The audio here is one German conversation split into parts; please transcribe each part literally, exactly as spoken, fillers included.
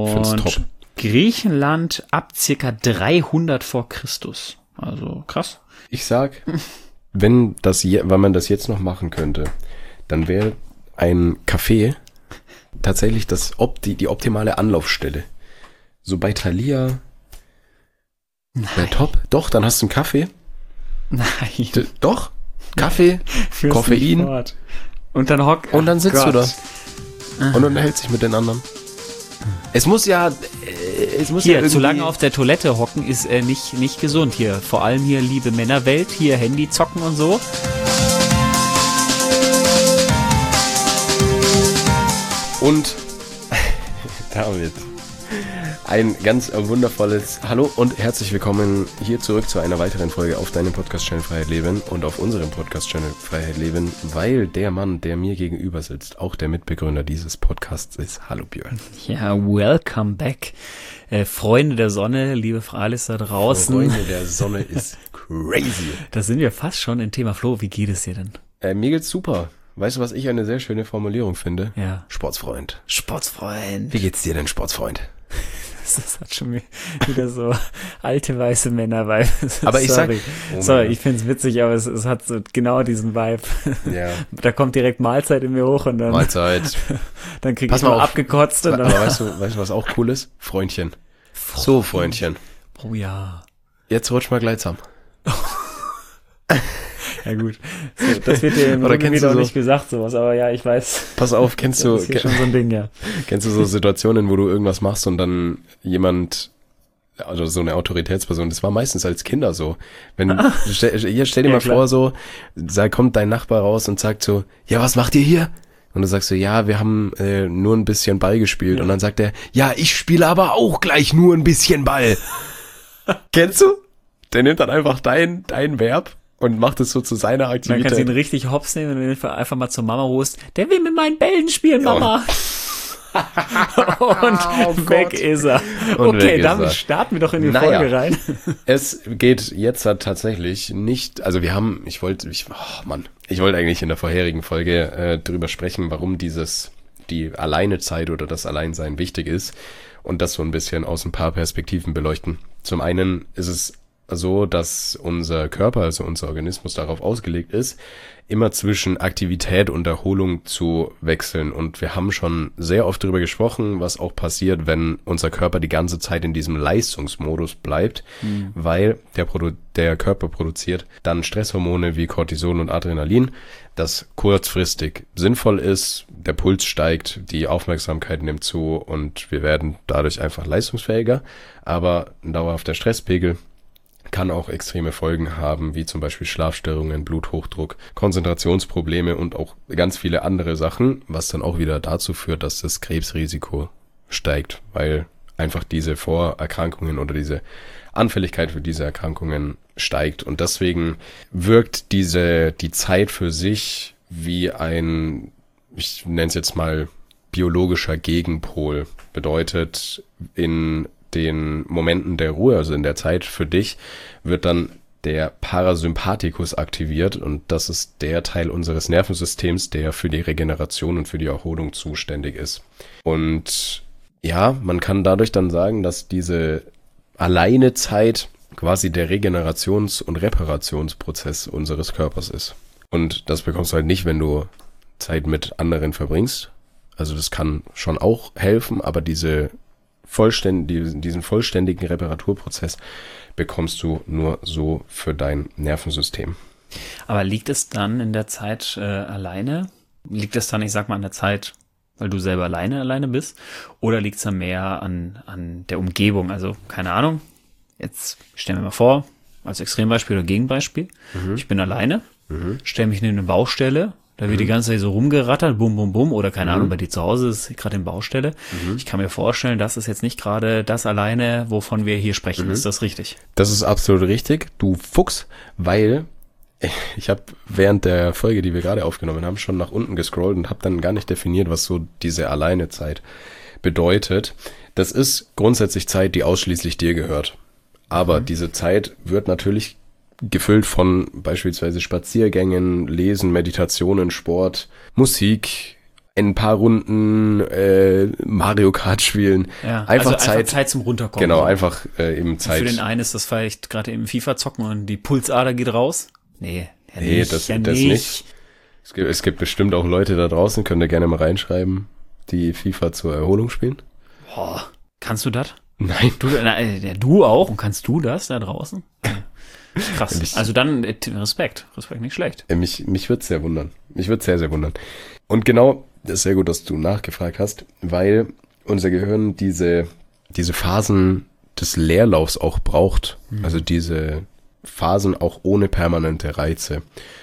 Und top. Griechenland ab circa dreihundert vor Christus. Also krass. Ich sag, wenn das, je, wenn man das jetzt noch machen könnte, dann wäre ein Café tatsächlich das Opti, die optimale Anlaufstelle. So bei Thalia. Wäre top. Doch, dann hast du einen Kaffee. Nein. D- doch. Kaffee, Koffein. Und dann hock. Und dann sitzt Gott. du da. Und unterhältst dich mit den anderen. Es muss ja, äh, es muss hier, ja irgendwie... zu lange auf der Toilette hocken ist äh, nicht, nicht gesund hier. Vor allem hier, liebe Männerwelt, hier Handy zocken und so. Und damit ein ganz wundervolles Hallo und herzlich willkommen hier zurück zu einer weiteren Folge auf deinem Podcast-Channel Freiheit Leben und auf unserem Podcast-Channel Freiheit Leben, weil der Mann, der mir gegenüber sitzt, auch der Mitbegründer dieses Podcasts ist. Hallo Björn. Ja, welcome back. Äh, Freunde der Sonne, liebe Fralis da draußen. Freunde der Sonne ist crazy. Da sind wir fast schon im Thema. Flo, wie geht es dir denn? Äh, mir geht's super. Weißt du, was ich eine sehr schöne Formulierung finde? Ja. Sportsfreund. Sportsfreund. Wie geht's dir denn, Sportsfreund? Das hat schon wieder so alte weiße Männer-Vibe. Aber ich sag, oh sorry, ich find's witzig, aber es, es hat so genau diesen Vibe. Ja. Da kommt direkt Mahlzeit in mir hoch und dann, Mahlzeit. Dann krieg Pass ich mal auf. abgekotzt. Und Aber dann weißt du, weißt du, was auch cool ist? Freundchen. Freund. So, Freundchen. Oh ja. Jetzt rutsch mal gleichsam. Ja gut, so, das wird dir im Oder Grunde kennst wieder du auch so- nicht gesagt, sowas, aber ja, ich weiß. Pass auf, kennst Das du, ist hier schon so ein Ding, ja. kennst du so Situationen, wo du irgendwas machst und dann jemand, also so eine Autoritätsperson, das war meistens als Kinder so. Wenn, stell, hier, stell dir Ja, mal klar. vor, so, da kommt dein Nachbar raus und sagt so, ja, was macht ihr hier? Und du sagst so, ja, wir haben äh, nur ein bisschen Ball gespielt. Ja. Und dann sagt er, ja, ich spiele aber auch gleich nur ein bisschen Ball. Kennst du? Der nimmt dann einfach dein, dein Verb und macht es so zu seiner Man Aktivität. kann ihn richtig hops nehmen und ihn einfach mal zur Mama rufst. Der will mit meinen Bällen spielen, Ja. Mama. und Oh weg Gott. ist er. Und weg Okay, ist damit er. starten wir doch in die Naja. Folge rein. Es geht jetzt halt tatsächlich nicht, also wir haben, ich wollte, ich, oh Mann, ich wollte eigentlich in der vorherigen Folge äh, drüber sprechen, warum dieses, die Alleinezeit oder das Alleinsein wichtig ist und das so ein bisschen aus ein paar Perspektiven beleuchten. Zum einen ist es so, dass unser Körper, also unser Organismus darauf ausgelegt ist, immer zwischen Aktivität und Erholung zu wechseln. Und wir haben schon sehr oft darüber gesprochen, was auch passiert, wenn unser Körper die ganze Zeit in diesem Leistungsmodus bleibt, Mhm. weil der, Produ- der Körper produziert dann Stresshormone wie Cortisol und Adrenalin, das kurzfristig sinnvoll ist, der Puls steigt, die Aufmerksamkeit nimmt zu und wir werden dadurch einfach leistungsfähiger. Aber ein dauerhafter Stresspegel kann auch extreme Folgen haben, wie zum Beispiel Schlafstörungen, Bluthochdruck, Konzentrationsprobleme und auch ganz viele andere Sachen, was dann auch wieder dazu führt, dass das Krebsrisiko steigt, weil einfach diese Vorerkrankungen oder diese Anfälligkeit für diese Erkrankungen steigt. Und deswegen wirkt diese, die Zeit für sich wie ein, ich nenne es jetzt mal, biologischer Gegenpol. Bedeutet, in den Momenten der Ruhe, also in der Zeit für dich, wird dann der Parasympathikus aktiviert und das ist der Teil unseres Nervensystems, der für die Regeneration und für die Erholung zuständig ist. Und ja, man kann dadurch dann sagen, dass diese Alleinezeit quasi der Regenerations- und Reparationsprozess unseres Körpers ist. Und das bekommst du halt nicht, wenn du Zeit mit anderen verbringst. Also das kann schon auch helfen, aber diese Vollständ- diesen vollständigen Reparaturprozess bekommst du nur so für dein Nervensystem. Aber liegt es dann in der Zeit äh, alleine? Liegt es dann, ich sag mal, an der Zeit, weil du selber alleine alleine bist? Oder liegt es dann mehr an, an der Umgebung? Also, keine Ahnung. Jetzt stellen wir mal vor, als Extrembeispiel oder Gegenbeispiel. Mhm. Ich bin alleine, Mhm. stelle mich in eine Baustelle. Da wird Mhm. die ganze Zeit so rumgerattert, bum, bum, bum, oder keine Mhm. Ahnung, bei dir zu Hause ist gerade in Baustelle. Mhm. Ich kann mir vorstellen, das ist jetzt nicht gerade das alleine, wovon wir hier sprechen. Mhm. Ist das richtig? Das ist absolut richtig, du Fuchs, weil ich habe während der Folge, die wir gerade aufgenommen haben, schon nach unten gescrollt und habe dann gar nicht definiert, was so diese Alleinezeit bedeutet. Das ist grundsätzlich Zeit, die ausschließlich dir gehört. Aber Mhm. diese Zeit wird natürlich gefüllt von beispielsweise Spaziergängen, Lesen, Meditationen, Sport, Musik, ein paar Runden äh, Mario Kart spielen. Ja, einfach, also Zeit, einfach Zeit zum Runterkommen. Genau, so. einfach äh, eben Zeit. Für den einen ist das vielleicht gerade eben FIFA zocken und die Pulsader geht raus. Nee, ja nee, nicht, das, ja das nicht. nicht. Es gibt, es gibt bestimmt auch Leute da draußen, könnt ihr gerne mal reinschreiben, die FIFA zur Erholung spielen. Boah, kannst du das? Nein. Du, na, ja, du auch und kannst du das da draußen? Krass. Ich, also dann äh, Respekt. Respekt, nicht schlecht. äh, mich mich würde es sehr wundern. Mich würde sehr, sehr wundern. Und genau, das ist sehr gut, dass du nachgefragt hast, weil unser Gehirn diese, diese Phasen des Leerlaufs auch braucht. Mhm. Also diese Phasen auch ohne permanente Reize.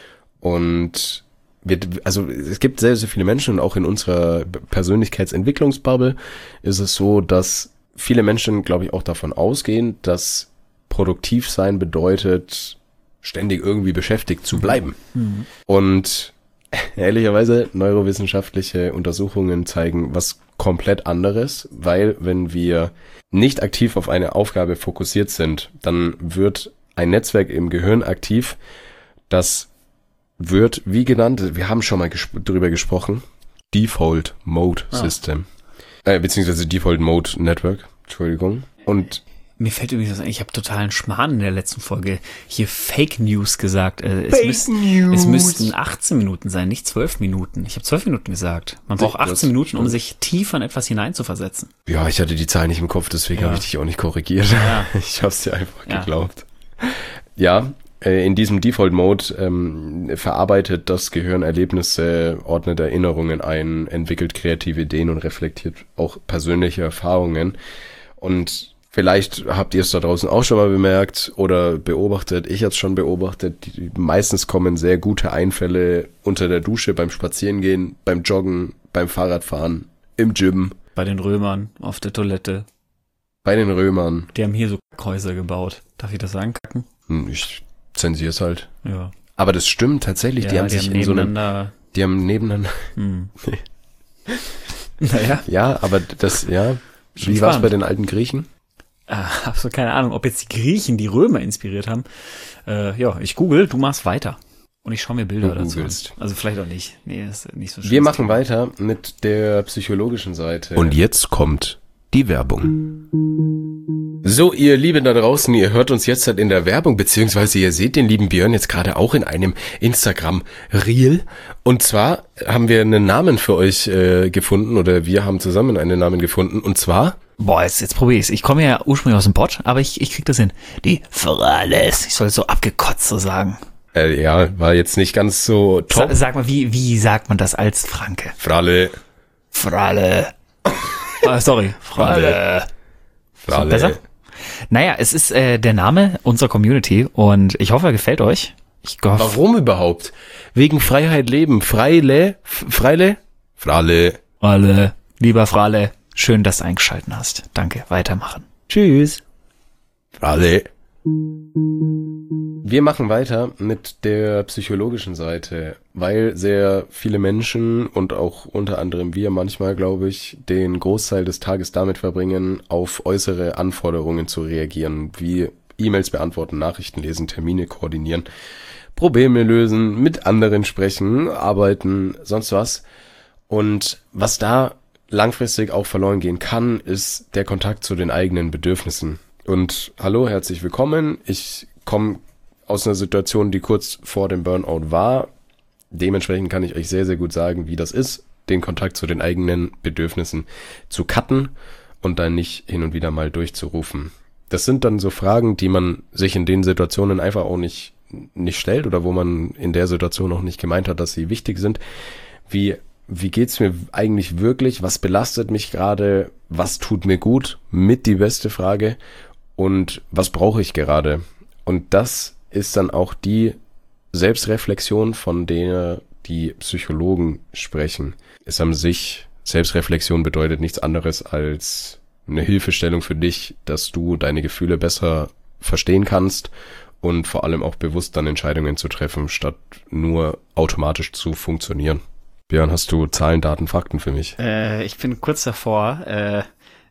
Und wir, also es gibt sehr, sehr viele Menschen und auch in unserer Persönlichkeitsentwicklungsbubble ist es so, dass viele Menschen, glaube ich, auch davon ausgehen, dass produktiv sein bedeutet, ständig irgendwie beschäftigt zu bleiben. Mhm. Und ehrlicherweise, neurowissenschaftliche Untersuchungen zeigen was komplett anderes, weil wenn wir nicht aktiv auf eine Aufgabe fokussiert sind, dann wird ein Netzwerk im Gehirn aktiv, das wird, wie genannt, wir haben schon mal gesp- drüber gesprochen, Default Mode System, ah. äh, beziehungsweise Default Mode Network, Entschuldigung. Und mir fällt übrigens was ein, ich habe totalen Schmarrn in der letzten Folge hier Fake News gesagt. Äh, Fake es, müsst, News. es müssten achtzehn Minuten sein, nicht zwölf Minuten. Ich habe zwölf Minuten gesagt. Man braucht achtzehn Minuten, um sich tief in etwas hineinzuversetzen. Ja, ich hatte die Zahl nicht im Kopf, deswegen ja. habe ich dich auch nicht korrigiert. Ja. Ich habe es dir einfach ja. geglaubt. Ja, äh, in diesem Default-Mode ähm, verarbeitet das Gehirn Erlebnisse, ordnet Erinnerungen ein, entwickelt kreative Ideen und reflektiert auch persönliche Erfahrungen. Und vielleicht habt ihr es da draußen auch schon mal bemerkt oder beobachtet. Ich habe es schon beobachtet. Die, meistens kommen sehr gute Einfälle unter der Dusche, beim Spazierengehen, beim Joggen, beim Fahrradfahren, im Gym. Bei den Römern, auf der Toilette. Bei den Römern. Die haben hier so Häuser gebaut. Darf ich das sagen, kacken? Ich zensiere es halt. Ja. Aber das stimmt tatsächlich. Ja, die haben die sich haben in so einem... Die haben nebeneinander... Hm. Naja. Ja, aber das, ja... Wie war es bei den alten Griechen? Ah, absolut keine Ahnung, ob jetzt die Griechen die Römer inspiriert haben. Äh, ja, ich google, du machst weiter. Und ich schaue mir Bilder du dazu an. googelst. Also vielleicht auch nicht. Nee, ist nicht so schön. Wir machen weiter mit der psychologischen Seite. Und jetzt kommt die Werbung. So, ihr Lieben da draußen, ihr hört uns jetzt halt in der Werbung, beziehungsweise ihr seht den lieben Björn jetzt gerade auch in einem Instagram-Reel. Und zwar haben wir einen Namen für euch äh, gefunden, oder wir haben zusammen einen Namen gefunden, und zwar... Boah, jetzt, jetzt probiere ich's. Ich komme ja ursprünglich aus dem Pott, aber ich, ich krieg das hin. Die Frales. Ich soll es so abgekotzt so sagen. Äh, ja, war jetzt nicht ganz so top. Sa- sag mal, wie, wie sagt man das als Franke? Frale. Frale. ah, sorry. Frale. Frale. Besser? Naja, es ist äh, der Name unserer Community und ich hoffe, er gefällt euch. Ich hoffe, Warum überhaupt? Wegen Freiheit leben. Freile? F- Freile? Frale. Frale. Lieber Frale, schön, dass du eingeschalten hast. Danke, weitermachen. Tschüss. Frale. Wir machen weiter mit der psychologischen Seite, weil sehr viele Menschen und auch unter anderem wir manchmal, glaube ich, den Großteil des Tages damit verbringen, auf äußere Anforderungen zu reagieren, wie E-Mails beantworten, Nachrichten lesen, Termine koordinieren, Probleme lösen, mit anderen sprechen, arbeiten, sonst was. Und was da langfristig auch verloren gehen kann, ist der Kontakt zu den eigenen Bedürfnissen. Und hallo, herzlich willkommen. Ich komme aus einer Situation, die kurz vor dem Burnout war. Dementsprechend kann ich euch sehr, sehr gut sagen, wie das ist, den Kontakt zu den eigenen Bedürfnissen zu cutten und dann nicht hin und wieder mal durchzurufen. Das sind dann so Fragen, die man sich in den Situationen einfach auch nicht, nicht stellt oder wo man in der Situation auch nicht gemeint hat, dass sie wichtig sind. Wie, wie geht's mir eigentlich wirklich? Was belastet mich gerade? Was tut mir gut? Mit die beste Frage. Und was brauche ich gerade? Und das ist dann auch die Selbstreflexion, von der die Psychologen sprechen. Ist an sich, Selbstreflexion bedeutet nichts anderes als eine Hilfestellung für dich, dass du deine Gefühle besser verstehen kannst und vor allem auch bewusst dann Entscheidungen zu treffen, statt nur automatisch zu funktionieren. Björn, hast du Zahlen, Daten, Fakten für mich? Äh, ich bin kurz davor, äh,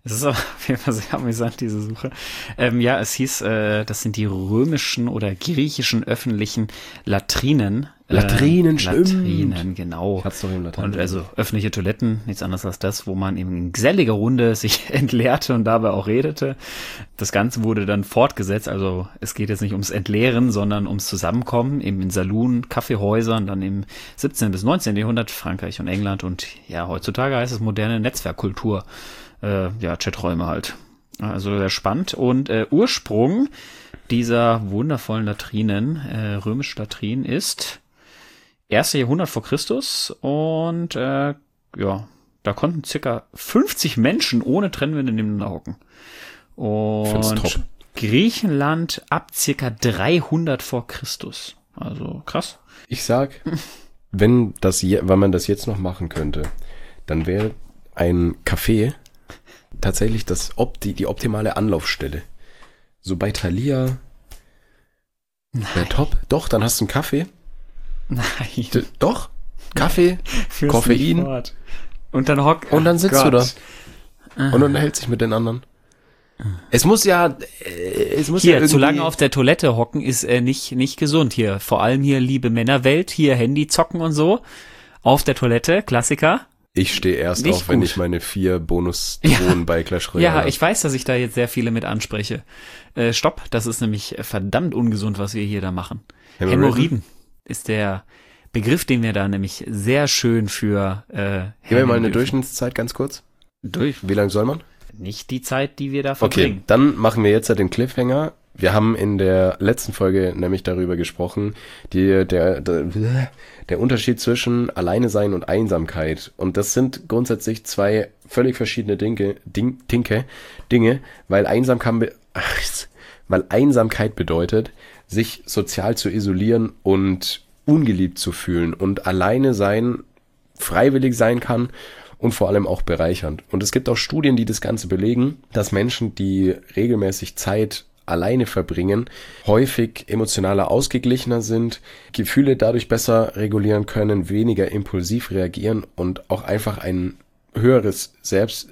Es ist aber auf jeden Fall sehr amüsant, diese Suche. Ähm, ja, es hieß, äh, das sind die römischen oder griechischen öffentlichen Latrinen. Latrinen, äh, stimmt. Latrinen, genau. Ich hab's doch im Latein. Und also öffentliche Toiletten, nichts anderes als das, wo man eben in geselliger Runde sich entleerte und dabei auch redete. Das Ganze wurde dann fortgesetzt, also es geht jetzt nicht ums Entleeren, sondern ums Zusammenkommen, eben in Saloon, Kaffeehäusern, dann im siebzehnten bis neunzehnten Jahrhundert, Frankreich und England und ja, heutzutage heißt es moderne Netzwerkkultur. Äh, ja, Chaträume halt. Also sehr spannend. Und äh, Ursprung dieser wundervollen Latrinen, äh, römische Latrinen, ist erste Jahrhundert vor Christus und äh, ja, da konnten circa fünfzig Menschen ohne Trennwände nebeneinander hocken. Und Griechenland ab circa dreihundert vor Christus. Also krass. Ich sag, wenn das je, wenn man das jetzt noch machen könnte, dann wäre ein Café tatsächlich das Opti, die optimale Anlaufstelle. So bei Thalia. Wäre top. Doch, dann hast du einen Kaffee. Nein. D- doch. Kaffee, Koffein. Und dann hock. Und dann sitzt Gott. du da. Und unterhält sich mit den anderen. Es muss ja, äh, es muss hier, ja irgendwie... zu lange auf der Toilette hocken ist äh, nicht, nicht gesund hier. Vor allem hier, liebe Männerwelt, hier Handy zocken und so. Auf der Toilette, Klassiker. Ich stehe erst Nicht auf, wenn gut. ich meine vier Bonus-Drohnen Ja. bei Clash Royale Ja, habe. ich weiß, dass ich da jetzt sehr viele mit anspreche. Äh, stopp, das ist nämlich verdammt ungesund, was wir hier da machen. Hämorrhoiden? Hämorrhoiden ist der Begriff, den wir da nämlich sehr schön für äh, Gib mir mal eine dürfen. Durchschnittszeit ganz kurz. Durch. Wie lange soll man? Nicht die Zeit, die wir da Okay, verbringen. dann machen wir jetzt den Cliffhanger. Wir haben in der letzten Folge nämlich darüber gesprochen, die, der, der, der Unterschied zwischen Alleine sein und Einsamkeit. Und das sind grundsätzlich zwei völlig verschiedene Dinge, Ding, Dinke, Dinge, weil Einsamkeit, ach, weil Einsamkeit bedeutet, sich sozial zu isolieren und ungeliebt zu fühlen, und alleine sein freiwillig sein kann und vor allem auch bereichernd. Und es gibt auch Studien, die das Ganze belegen, dass Menschen, die regelmäßig Zeit alleine verbringen, häufig emotionaler ausgeglichener sind, Gefühle dadurch besser regulieren können, weniger impulsiv reagieren und auch einfach ein höheres Selbst,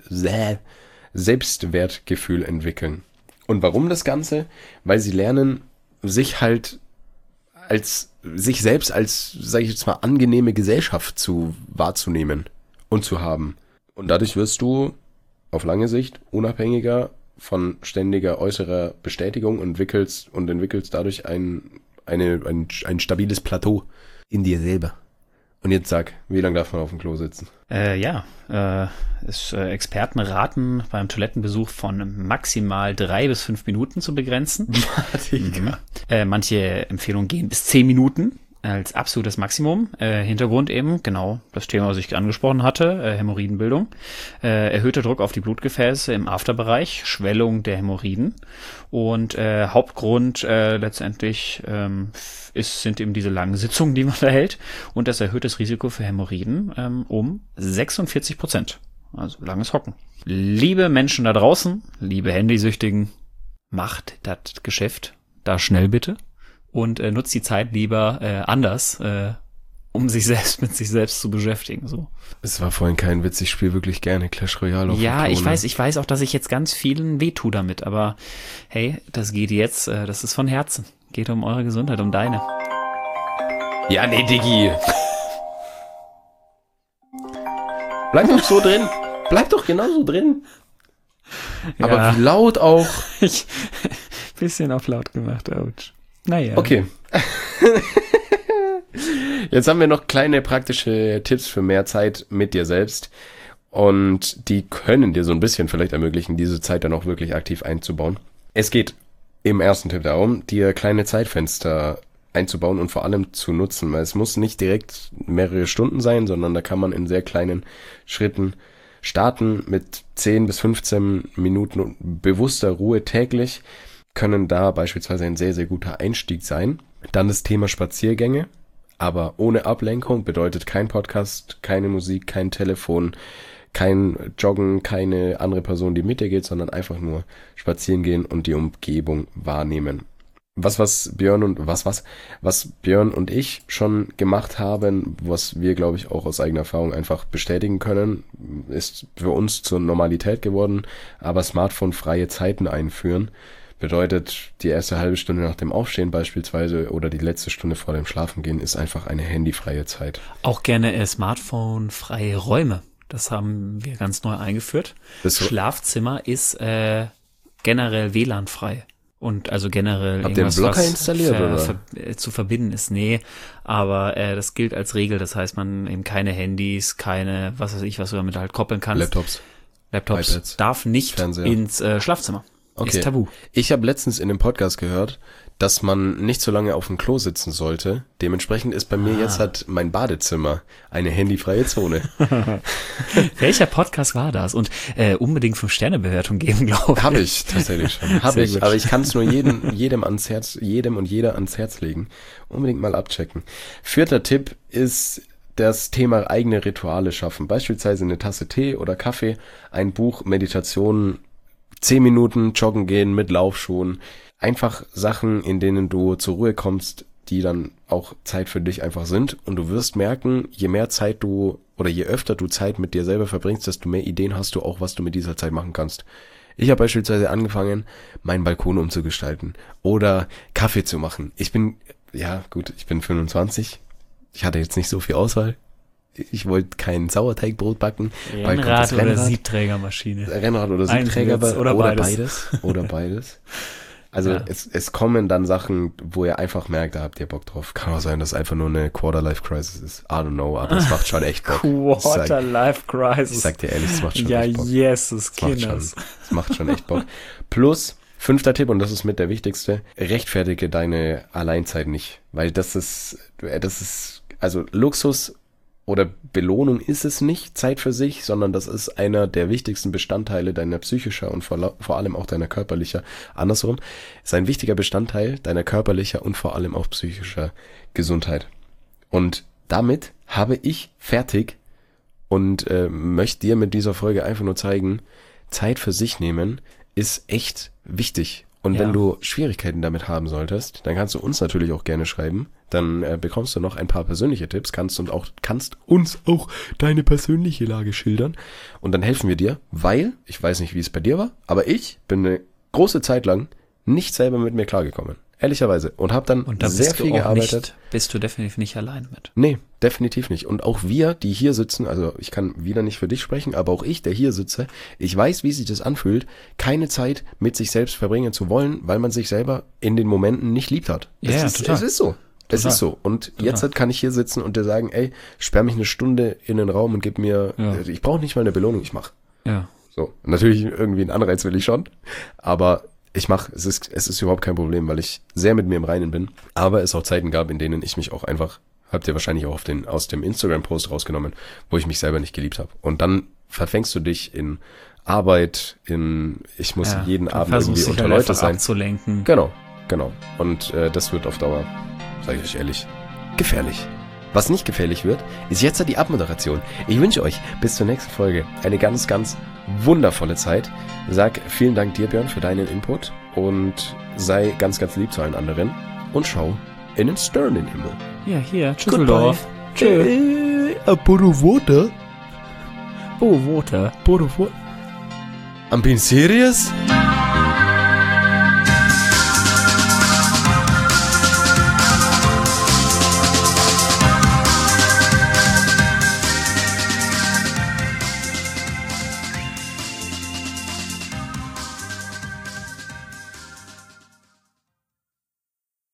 Selbstwertgefühl entwickeln. Und warum das Ganze? Weil sie lernen, sich halt als, sich selbst als, sage ich jetzt mal, angenehme Gesellschaft zu wahrzunehmen und zu haben. Und dadurch wirst du auf lange Sicht unabhängiger von ständiger äußerer Bestätigung und entwickelst und entwickelst dadurch ein, eine, ein, ein stabiles Plateau in dir selber. Und jetzt sag, wie lange darf man auf dem Klo sitzen? Äh, ja, äh, ist, äh, Experten raten, beim Toilettenbesuch von maximal drei bis fünf Minuten zu begrenzen. mhm. äh, manche Empfehlungen gehen bis zehn Minuten als absolutes Maximum. Äh, Hintergrund eben, genau, das Thema, was ich angesprochen hatte, äh, Hämorrhoidenbildung. Äh, erhöhter Druck auf die Blutgefäße im Afterbereich, Schwellung der Hämorrhoiden. Und äh, Hauptgrund äh, letztendlich ähm, ist, sind eben diese langen Sitzungen, die man da hält. Und das erhöht das Risiko für Hämorrhoiden ähm, um sechsundvierzig Prozent. Also langes Hocken. Liebe Menschen da draußen, liebe Handysüchtigen, macht das Geschäft da schnell bitte. Und äh, nutzt die Zeit lieber äh, anders, äh, um sich selbst mit sich selbst zu beschäftigen. So. Es war vorhin kein Witz, ich spiele wirklich gerne Clash Royale auf Ja, dem Klo, ich ne? weiß, ich weiß auch, dass ich jetzt ganz vielen wehtue damit, aber hey, das geht jetzt, äh, das ist von Herzen. Geht um eure Gesundheit, um deine. Ja, nee, Diggi. Bleib doch so drin. Bleib doch genauso drin. Ja. Aber wie laut auch. Ich, bisschen auf laut gemacht, ouch. Naja. Okay. Jetzt haben wir noch kleine praktische Tipps für mehr Zeit mit dir selbst. Und die können dir so ein bisschen vielleicht ermöglichen, diese Zeit dann auch wirklich aktiv einzubauen. Es geht im ersten Tipp darum, dir kleine Zeitfenster einzubauen und vor allem zu nutzen. Weil es muss nicht direkt mehrere Stunden sein, sondern da kann man in sehr kleinen Schritten starten mit zehn bis fünfzehn Minuten bewusster Ruhe täglich. Können da beispielsweise ein sehr, sehr guter Einstieg sein. Dann das Thema Spaziergänge, aber ohne Ablenkung, bedeutet kein Podcast, keine Musik, kein Telefon, kein Joggen, keine andere Person, die mit dir geht, sondern einfach nur spazieren gehen und die Umgebung wahrnehmen. was, was Björn und was, was, was Björn und ich schon gemacht haben, was wir, glaube ich, auch aus eigener Erfahrung einfach bestätigen können, ist für uns zur Normalität geworden, aber smartphone-freie Zeiten einführen bedeutet, die erste halbe Stunde nach dem Aufstehen beispielsweise oder die letzte Stunde vor dem Schlafengehen ist einfach eine handyfreie Zeit. Auch gerne äh, Smartphone-freie Räume. Das haben wir ganz neu eingeführt. Das Schlafzimmer ist äh, generell W L A N-frei. Und also generell Habt ihr einen Blocker installiert, ver, oder? Ver, äh, zu verbinden ist, nee. Aber äh, das gilt als Regel. Das heißt, man eben keine Handys, keine, was weiß ich, was du damit halt koppeln kannst. Laptops. Laptops iPads, darf nicht Fernseher. ins äh, Schlafzimmer. Okay. Ist tabu. Ich habe letztens in einem Podcast gehört, dass man nicht so lange auf dem Klo sitzen sollte. Dementsprechend ist bei mir Ah. jetzt halt mein Badezimmer eine handyfreie Zone. Welcher Podcast war das? Und äh, unbedingt Fünf-Sterne-Bewertung geben, glaube ich. Habe ich tatsächlich schon. Habe Sehr ich. gut. Aber ich kann es nur jedem, jedem ans Herz, jedem und jeder ans Herz legen. Unbedingt mal abchecken. Vierter Tipp ist das Thema eigene Rituale schaffen. Beispielsweise eine Tasse Tee oder Kaffee, ein Buch, Meditation, zehn Minuten joggen gehen mit Laufschuhen. Einfach Sachen, in denen du zur Ruhe kommst, die dann auch Zeit für dich einfach sind. Und du wirst merken, je mehr Zeit du oder je öfter du Zeit mit dir selber verbringst, desto mehr Ideen hast du auch, was du mit dieser Zeit machen kannst. Ich habe beispielsweise angefangen, meinen Balkon umzugestalten oder Kaffee zu machen. Ich bin, ja gut, ich bin fünfundzwanzig. Ich hatte jetzt nicht so viel Auswahl. Ich wollte kein Sauerteigbrot backen. Rennrad oder Siebträgermaschine. Rennrad oder Siebträger Einsitz oder oder beides. beides. Oder beides. Also Ja. es, es kommen dann Sachen, wo ihr einfach merkt, da habt ihr Bock drauf. Kann auch sein, dass es einfach nur eine Quarter-Life-Crisis ist. I don't know, aber es macht schon echt Bock. Quarter-Life-Crisis. Ich sag dir ehrlich, es macht schon Ja, echt Bock. Jesus, Es macht, schon, Kinders. es macht schon echt Bock. Plus, fünfter Tipp, und das ist mit der wichtigste, rechtfertige deine Alleinzeit nicht. Weil das ist, das ist, also Luxus oder Belohnung ist es nicht, Zeit für sich, sondern das ist einer der wichtigsten Bestandteile deiner psychischer und vor, vor allem auch deiner körperlicher, andersrum, ist ein wichtiger Bestandteil deiner körperlicher und vor allem auch psychischer Gesundheit. Und damit habe ich fertig und äh, möchte dir mit dieser Folge einfach nur zeigen, Zeit für sich nehmen ist echt wichtig. Und Ja. wenn du Schwierigkeiten damit haben solltest, dann kannst du uns natürlich auch gerne schreiben. Dann äh, bekommst du noch ein paar persönliche Tipps, kannst und auch kannst uns auch deine persönliche Lage schildern. Und dann helfen wir dir, weil, ich weiß nicht, wie es bei dir war, aber ich bin eine große Zeit lang nicht selber mit mir klargekommen. Ehrlicherweise. Und habe dann Und da sehr bist viel du auch gearbeitet. nicht, bist du definitiv nicht allein mit. Nee, definitiv nicht. Und auch wir, die hier sitzen, also ich kann wieder nicht für dich sprechen, aber auch ich, der hier sitze, ich weiß, wie sich das anfühlt, keine Zeit mit sich selbst verbringen zu wollen, weil man sich selber in den Momenten nicht liebt hat. Ja, es, ja, ist, total. es ist so. Es Total. ist so. Und Total. jetzt kann ich hier sitzen und dir sagen, ey, sperr mich eine Stunde in den Raum und gib mir, Ja. ich brauche nicht mal eine Belohnung, ich mach. Ja. So, natürlich irgendwie einen Anreiz will ich schon, aber ich mache, es ist, es ist überhaupt kein Problem, weil ich sehr mit mir im Reinen bin. Aber es auch Zeiten gab, in denen ich mich auch einfach, habt ihr wahrscheinlich auch auf den, aus dem Instagram-Post rausgenommen, wo ich mich selber nicht geliebt habe. Und dann verfängst du dich in Arbeit, in, ich muss Ja, jeden du Abend versuchst irgendwie dich unter halt Leute einfach sein. abzulenken. Genau, genau. Und äh, das wird auf Dauer, sage ich euch ehrlich, gefährlich. Was nicht gefährlich wird, ist jetzt die Abmoderation. Ich wünsche euch bis zur nächsten Folge eine ganz, ganz wundervolle Zeit. Sag vielen Dank dir, Björn, für deinen Input und sei ganz, ganz lieb zu allen anderen und schau in den Sternenhimmel. Ja, hier, Düsseldorf. Tschö. Äh, Apollo Water? Oh, Water. Apollo Water? I'm being serious?